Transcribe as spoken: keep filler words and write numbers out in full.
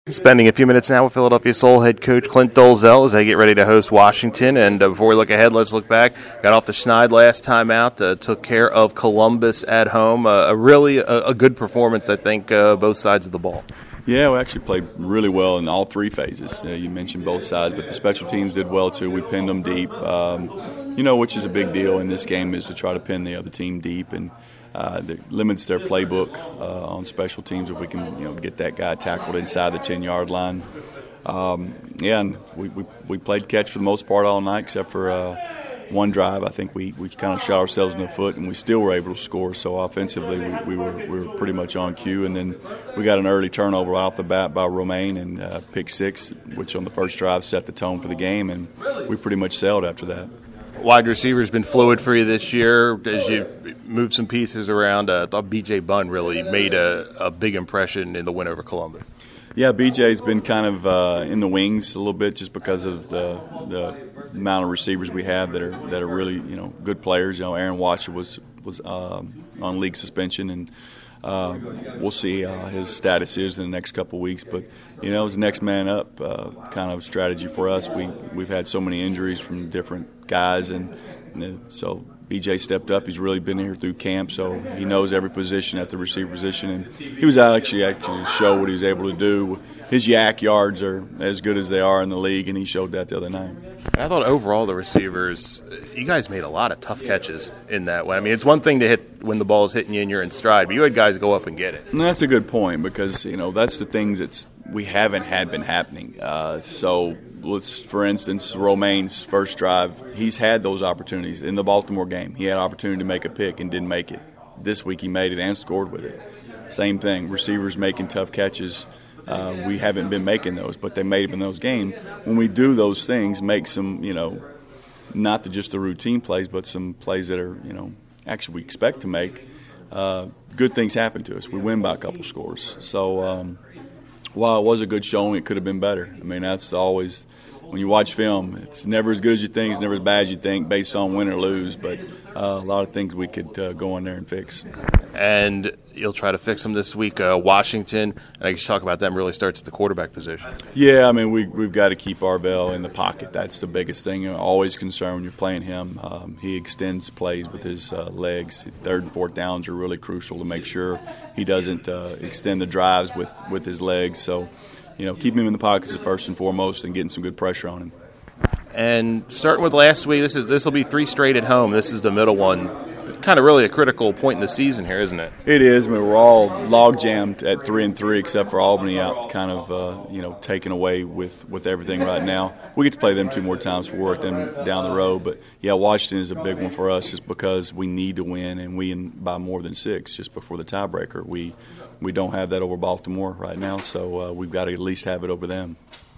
Spending a few minutes now with Philadelphia Soul head coach Clint Dolezel as they get ready to host Washington. And uh, before we look ahead, let's look back. Got off the Schneid last time out, uh, took care of Columbus at home. Uh, a really a, a good performance, I think, uh, both sides of the ball. Yeah, we actually played really well in all three phases. Uh, you mentioned both sides, but the special teams did well too. We pinned them deep, um, you know, which is a big deal in this game, is to try to pin the other team deep, and uh, that limits their playbook uh, on special teams if we can, you know, get that guy tackled inside the ten-yard line. Um, yeah, and we, we we played catch for the most part all night, except for uh, one drive. I think we, we kind of shot ourselves in the foot, and we still were able to score. So offensively, we, we were we were pretty much on cue. And then we got an early turnover off the bat by Romaine and uh, pick six, which on the first drive set the tone for the game, and we pretty much sailed after that. Wide receiver's been fluid for you this year as you moved some pieces around. Uh, I thought B J Bunn really made a, a big impression in the win over Columbus. Yeah, B J's been kind of uh, in the wings a little bit just because of the the amount of receivers we have that are that are really, you know, good players. You know, Aaron Watcher was was um, on league suspension, and uh, we'll see how his status is in the next couple of weeks. But you know, it's next man up uh, kind of strategy for us. We we've had so many injuries from different guys, and, and so B J stepped up. He's really been here through camp, so he knows every position at the receiver position, and he was actually actually show what he was able to do. His yak yards are as good as they are in the league, and he showed that the other night. I thought overall the receivers, you guys made a lot of tough catches in that one. I mean, it's one thing to hit when the ball is hitting you and you're in stride, but you had guys go up and get it. And that's a good point, because you know that's the things that's we haven't had been happening. Uh, so let's, for instance, Romaine's first drive, he's had those opportunities in the Baltimore game. He had an opportunity to make a pick and didn't make it. This week he made it and scored with it. Same thing, receivers making tough catches. Uh, we haven't been making those, but they made them in those games. When we do those things, make some, you know, not the, just the routine plays, but some plays that are, you know, actually we expect to make, uh, good things happen to us. We win by a couple scores. So um, while it was a good showing, it could have been better. I mean, that's always – when you watch film, it's never as good as you think, it's never as bad as you think based on win or lose, but uh, a lot of things we could uh, go in there and fix. And you'll try to fix them this week. Uh, Washington, and I guess talk about them, really starts at the quarterback position. Yeah, I mean, we, we've got to keep Arvell in the pocket. That's the biggest thing. You're always concerned when you're playing him. Um, he extends plays with his uh, legs. Third and fourth downs are really crucial to make sure he doesn't uh, extend the drives with, with his legs. So, you know, keep him in the pockets first and foremost and getting some good pressure on him. And starting with last week, this is this will be three straight at home. This is the middle one. Kind of really a critical point in the season here, isn't it? It is. I mean, we're all log jammed at three and three, except for Albany out, kind of uh, you know taken away with, with everything right now. We get to play them two more times. We'll work them down the road, but yeah, Washington is a big one for us, just because we need to win, and we in by more than six just before the tiebreaker. We we don't have that over Baltimore right now, so uh, we've got to at least have it over them.